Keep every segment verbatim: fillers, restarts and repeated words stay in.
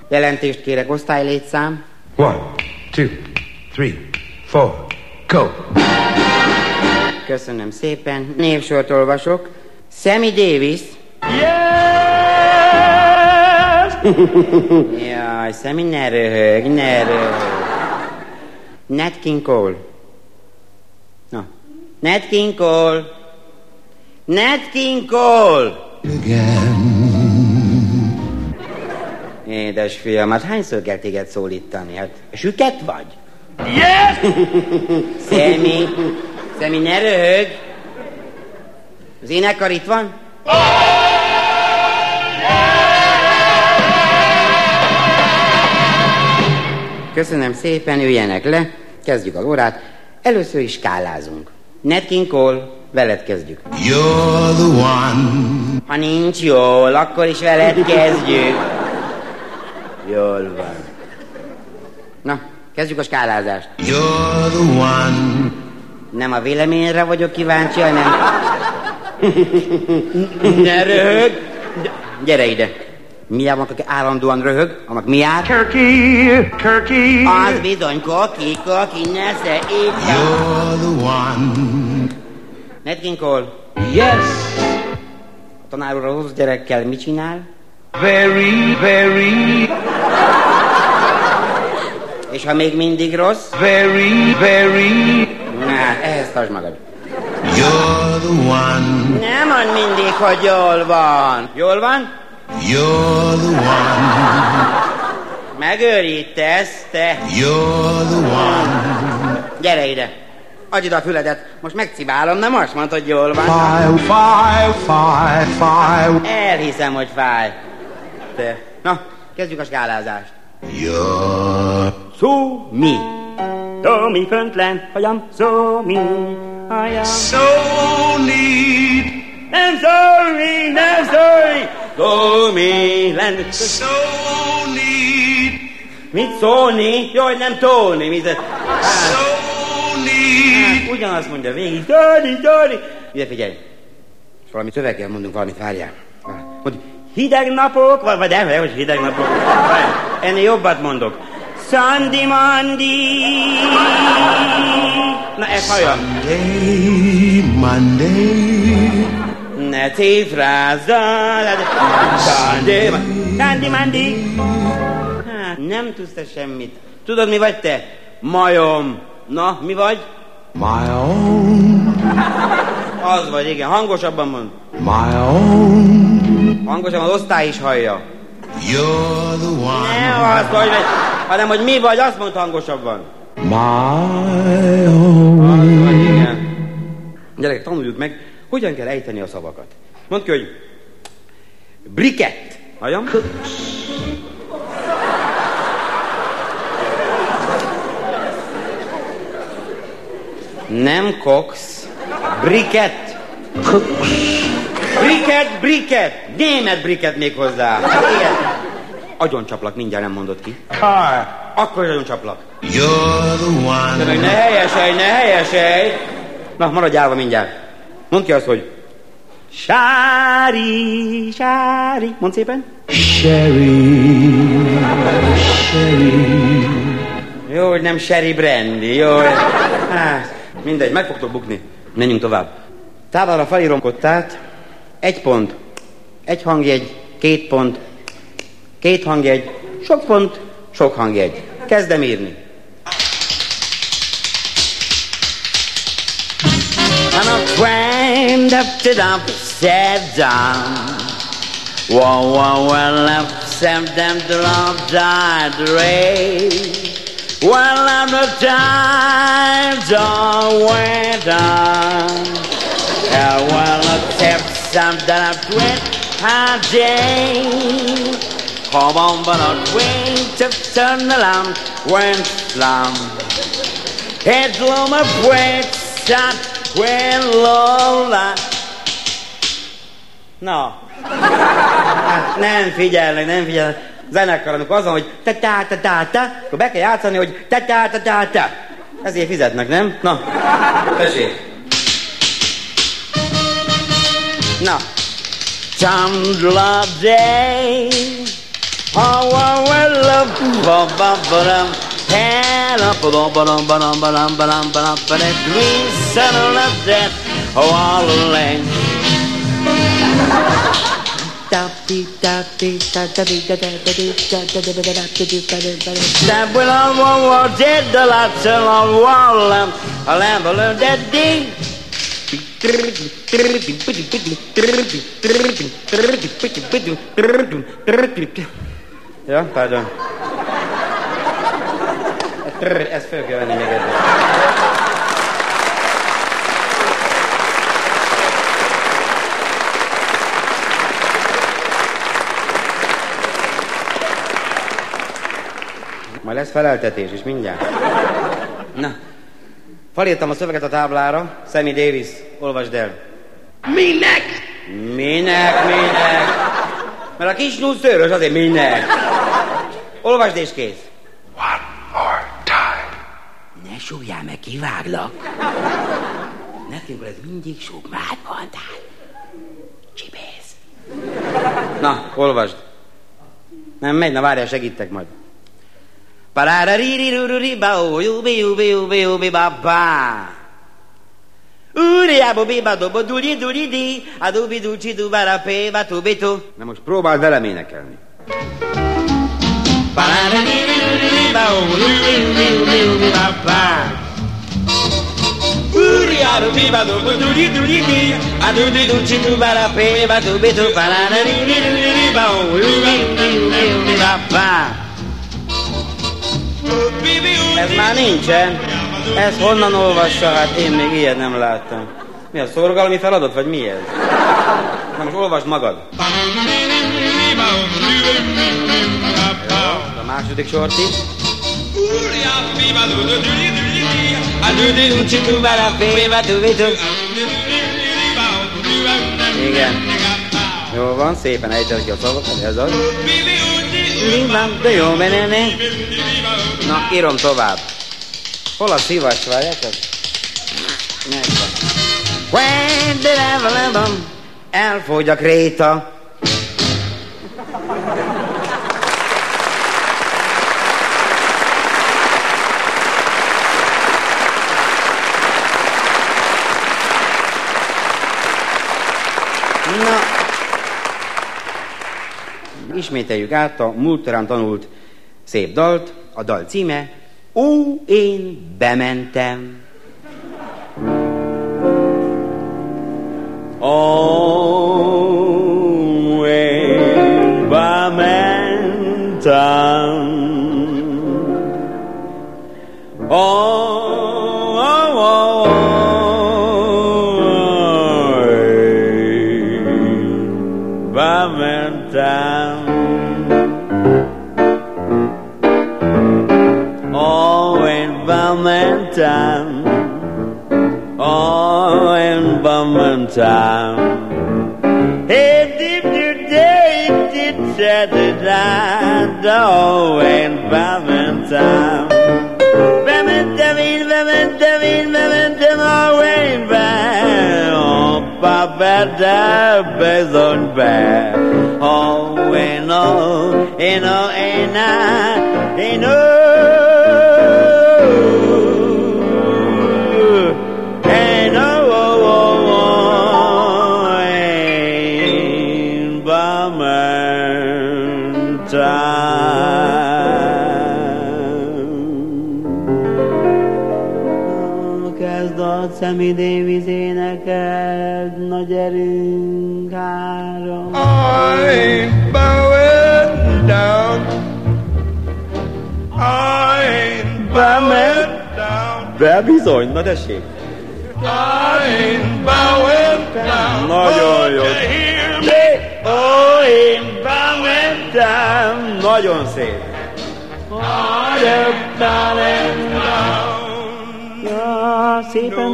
Jelentést kérek, osztálylétszám. One, two, three, four, go! Köszönöm szépen. Névsort olvasok. Sammy Davis. Yes! Jaj, Sammy, ne röhög, ne röhög. Nat King Cole. Na. Nat King Cole. Nat King Cole. Again. Édes fiam, hát hányszor kell téged szólítani? Hát süket vagy? Yes! Sammy, Sammy, ne röhög. Az énekkar itt van? Köszönöm szépen, üljenek le. Kezdjük az órát. Először is skálázunk. Nat King Cole, veled kezdjük. You're the one. Ha nincs jól, akkor is veled kezdjük. Jól van. Na, kezdjük a skálázást. You're the one. Nem a véleményre vagyok kíváncsi, hanem... Ne röhög! Gyere ide! Miért van, aki állandóan röhög? Annak mi jár? Turkey, turkey. Az bizony, koki, koki, nesze, így van. You're the one. Nat King Cole, Yes! a tanár úr a rossz gyerekkel mit csinál? Very, very, És ha még mindig rossz? very, very. Na, ehhez tartsd magad. You're the one. Nem mond mindig, hogy jól van. Jól van? You're the one. Megőrítesz, te. You're the one. Gyere ide. Adj ide a füledet. Most megcibálom, nem azt mondod, hogy jól van. Five, five, five, five. Elhiszem, hogy fáj. Te. Na, kezdjük a skálázást. You're Szó mi? Szó mi fönt lent, hagyam, szó mi? Hagyam. so neat. Nem szólni, nem szólni! Szó mi lent. So neat. Mit szólni? Jaj, nem tolni. Mit... Hát, So neat. hát, ugyanazt mondja végig. Szólni, szólni. Ide figyelj. És valami szöveggel mondunk valamit, várjál. Mondd, hideg napok, vagy, vagy nem, hogy hideg napok. Várjál, ennél jobbat mondok. Sunday, Monday. Na, ezt halljam. Monday, Monday. Ne cifrázzal. Sunday, Sunday, Monday. Hát, nem tudsz te semmit. Tudod, mi vagy te? Majom. Na, mi vagy? My own, Az vagy, igen. Hangosabban mond. my own. Hangosabban az osztály is hallja. You're the one. Ne azt vagy, hanem, hogy mi vagy, azt mondd hangosabban. My Az own. vagy, igen. Gyerekek, tanuljuk meg, hogyan kell ejteni a szavakat. Mondd ki, hogy brikett. Halljam? Nem Cox. Brikett. Brikett, brikett. Német brikett még hozzá. Hát ilyen. Agyon csaplak, mindjárt nem mondod ki. Car. Akkor is agyon csaplak. You're the one. De meg ne helyeselj, ne helyeselj. Na, maradj állva mindjárt. Mondd ki azt, hogy Sári, sári. Mondd szépen. Sherry, Sherry. Jó, hogy nem Sherry Brandy, jó. hogy- Hát, mindegy, meg fogtok bukni. Menjünk tovább. Távolra felírom kottát. Egy pont. Egy hangjegy. Két pont. Két hangjegy. Sok pont. Sok hangjegy. Kezdem írni. I'm a friend up to the upside down. Wow, wow, well, upside down to upside rain. Well, I'm the times all went on. Yeah, well, except something I quit a day. Come on, but not wait to turn the lamp when slum. Head low my breath, shot when Lola. Na. Hát nem figyelnek, nem figyelnek. Zenekar, amikor az van, hogy te tá ta tá ta, akkor be kell játszani, hogy te tá ta tá ta. Ezért fizetnek, nem? Na, tessék. Na. Chandler Day, how I will Hell up, ba ba ba ba ba ba ba ba ba ba that green sun of that all alone. That will all war dead the lots of wall a lamb of that ding. Ja, pardon. Ezt fel kell venni még egyszer. Majd lesz feleltetés is mindjárt. Na, felírtam a szöveget a táblára. Sammy Davis, olvasd el. Minek? Minek, minek? Mert a kis nusz szőrös, azért minek. Olvasd és kész. One more time. Ne súgjál meg, kiváglak. Nekünk ez mindig súg, már mondtál. Csibész. Na, olvasd. Nem megy, na várjál, segítek majd. Parárariririruriba, jubi, jubi, jubi, jubi, babá. Uriába, biba, dobo, duli, duli, di, a dubi, ducsi, dubara, péba, tubitu. Na most próbáld velem énekelni. Parárariririruriba, jubi, jubi, jubi, jubi, babá. Uriába, biba, dobo, duli, duli, di, a dubi, ducsi, dubara, péba, tubitu. Parárariririruriba, jubi, jubi, jubi, jubi, babá. Ez már nincsen. Ezt honnan olvassa? Hát én még ilyet nem láttam. Mi a szorgalmi feladat, vagy mi ez? Na most olvasd magad. Jó, a második sort is. Igen. Jó van, szépen ejted ki a szavakat, ez az. De jó, menene. Na, írom tovább. Hol a szívas, várjátok? Megvan. When did I ever elfogy a kréta. Na, ismételjük át a múltterán tanult szép dalt. A dal címe Ó, én bementem. Ó, én bementem. Ó, ó, ó, én bementem. Time, oh, in Bumman time. Hey, did you day, did set it down, oh, in Bumman time. Bumman time, Bumman time, Bumman time, oh, in Bumman, oh, Papa, da, bezon, ba, oh, in, oh, in, oh, in, ah, in, oh. Sammy Davis énekelt, nagy erőnk három. I ain't bowing down. I ain't bowing down. De bizony, na tessék. I ain't bowing down. Nagyon jó. Oh, én bowing down. Nagyon szép. Oh, I'm bowing down. Ja, szépen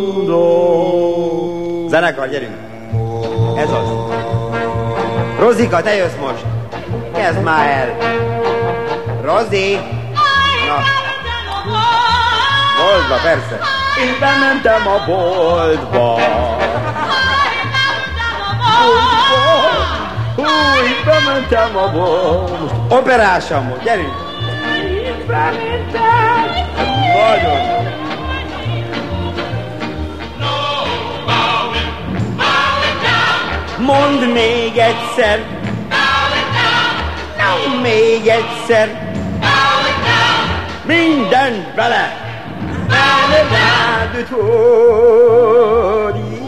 dó. Zenekar, gyerünk. Ez az. Rozika, te jössz most. Kezd már el. Rozi. Na. Boltba, persze. Én bementem a boltba. Hú, itt bementem a bor. Most operásan volt, gyerünk! Itt bementem! Nagyon! Mondd még egyszer! No, még egyszer! Mindent bele! Bele rád tódi!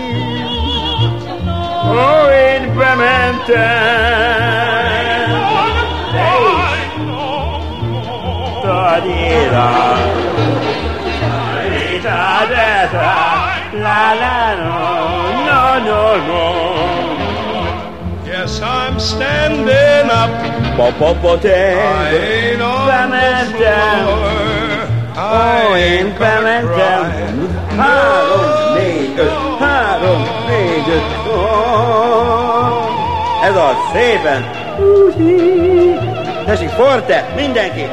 Ó, én bementem! Ta-di-da! Ta-da-da! La-la-no! No, no, no! Yes, I'm standing up. Pa-pa-pa-te! I ain't on the floor. Ó, én bementem! Három, négy, öt, három, négy, öt, ó. Ez az, szépen! Tessék, forte, mindenki!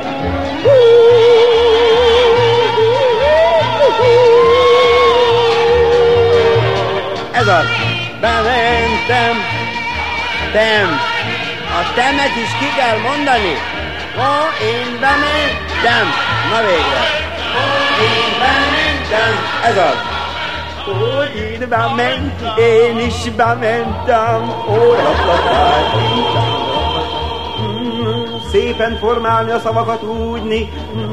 Ez az, bementem! Tem! A temet is ki kell mondani! Ó, én bementem! Na végre! Ó, én bementem! Ez az! Ó, én bementem! Én is bementem! Ó, szépen formálni a szavakat úgyni!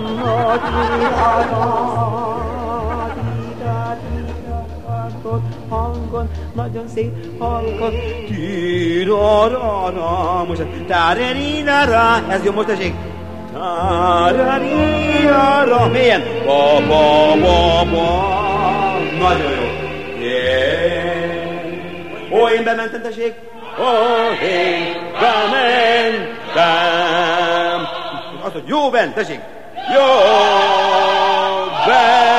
Hangon, nagyon szép hangon. Tírarara. Most tárerirara. Ez jó, most esik. Tárerirara. Milyen? Ba, ba, ba, ba. Nagyon jó. Yeah. Ó, én bementem, tessék. Ó, én bementem. Azt mondja, jó ben, tessék. Jó ben.